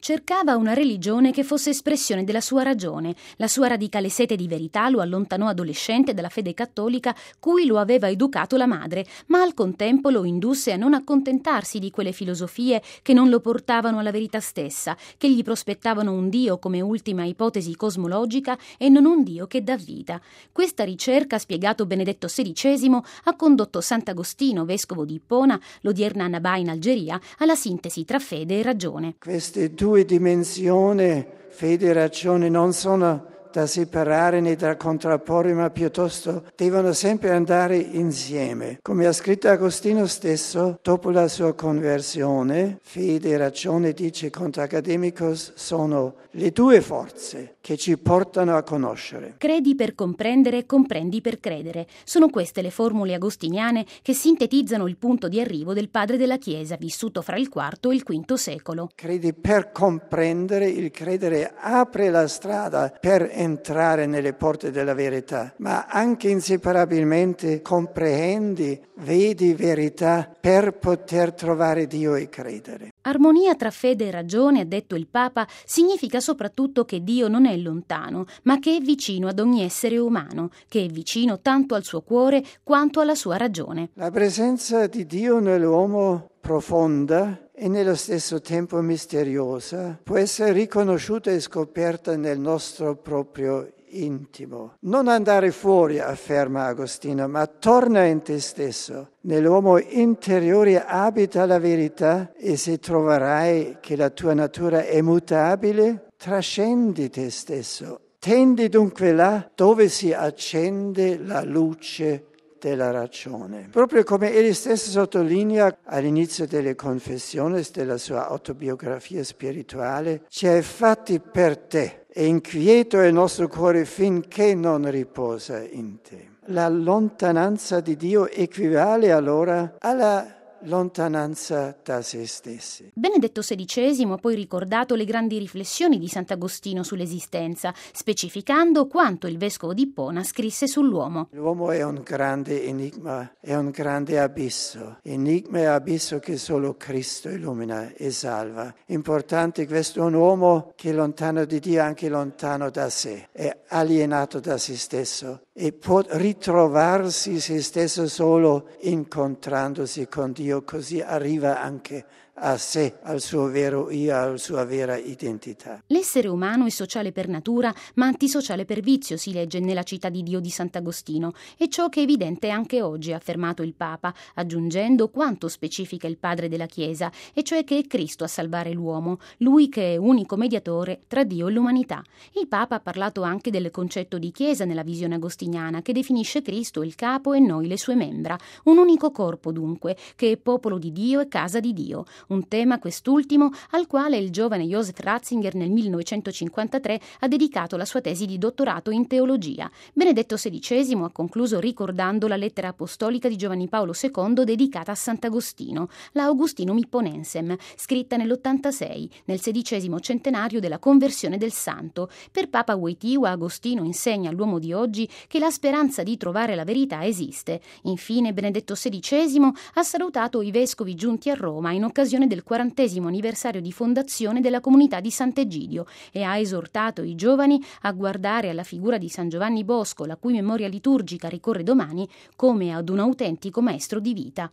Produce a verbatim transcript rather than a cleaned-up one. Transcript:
Cercava una religione che fosse espressione della sua ragione. La sua radicale sete di verità lo allontanò adolescente dalla fede cattolica cui lo aveva educato la madre, ma al contempo lo indusse a non accontentarsi di quelle filosofie che non lo portavano alla verità stessa, che gli prospettavano un Dio come ultima ipotesi cosmologica e non un Dio che dà vita. Questa ricerca, spiegato Benedetto sedicesimo, ha condotto Sant'Agostino, vescovo di Ippona, l'odierna Annaba in Algeria, alla sintesi tra fede e ragione. Queste due dimensioni, fede e ragione, non sono da separare né da contrapporre, ma piuttosto devono sempre andare insieme. Come ha scritto Agostino stesso, dopo la sua conversione, fede e ragione, dice Contra Academicos, sono le due forze che ci portano a conoscere. Credi per comprendere, comprendi per credere. Sono queste le formule agostiniane che sintetizzano il punto di arrivo del padre della Chiesa, vissuto fra il quarto e il quinto secolo. Credi per comprendere, il credere apre la strada per entrare nelle porte della verità, ma anche inseparabilmente comprendi, vedi verità per poter trovare Dio e credere. Armonia tra fede e ragione, ha detto il Papa, significa soprattutto che Dio non è lontano, ma che è vicino ad ogni essere umano, che è vicino tanto al suo cuore quanto alla sua ragione. La presenza di Dio nell'uomo, profonda e nello stesso tempo misteriosa, può essere riconosciuta e scoperta nel nostro proprio intimo. Non andare fuori, afferma Agostino, ma torna in te stesso. Nell'uomo interiore abita la verità e se troverai che la tua natura è mutabile, trascendi te stesso. Tendi dunque là dove si accende la luce della ragione. Proprio come egli stesso sottolinea all'inizio delle confessioni della sua autobiografia spirituale, ci hai fatti per te e inquieto è il nostro cuore finché non riposa in te. La lontananza di Dio equivale allora alla lontananza da se stessi. Benedetto sedicesimo ha poi ricordato le grandi riflessioni di Sant'Agostino sull'esistenza, specificando quanto il vescovo di Ippona scrisse sull'uomo. L'uomo è un grande enigma, è un grande abisso, enigma e abisso che solo Cristo illumina e salva. Importante, questo è un uomo che è lontano di Dio, anche lontano da sé, è alienato da se stesso e può ritrovarsi se stesso solo incontrandosi con Dio, così arriva anche a sé, al suo vero io, alla sua vera identità. L'essere umano è sociale per natura, ma antisociale per vizio, si legge nella Città di Dio di Sant'Agostino, e ciò che è evidente anche oggi, ha affermato il Papa, aggiungendo quanto specifica il padre della Chiesa, e cioè che è Cristo a salvare l'uomo, lui che è unico mediatore tra Dio e l'umanità. Il Papa ha parlato anche del concetto di Chiesa nella visione agostiniana, che definisce Cristo il capo e noi le sue membra, un unico corpo dunque, che è popolo di Dio e casa di Dio. Un tema, quest'ultimo, al quale il giovane Joseph Ratzinger nel millenovecentocinquantatré ha dedicato la sua tesi di dottorato in teologia. Benedetto sedicesimo ha concluso ricordando la lettera apostolica di Giovanni Paolo secondo dedicata a Sant'Agostino, la Augustinum Hipponensem, scritta nell'ottantasei, nel sedicesimo centenario della conversione del santo. Per Papa Wojtyła, Agostino insegna all'uomo di oggi che la speranza di trovare la verità esiste. Infine, Benedetto sedicesimo ha salutato i vescovi giunti a Roma in occasione del quarantesimo anniversario di fondazione della comunità di Sant'Egidio e ha esortato i giovani a guardare alla figura di San Giovanni Bosco, la cui memoria liturgica ricorre domani, come ad un autentico maestro di vita.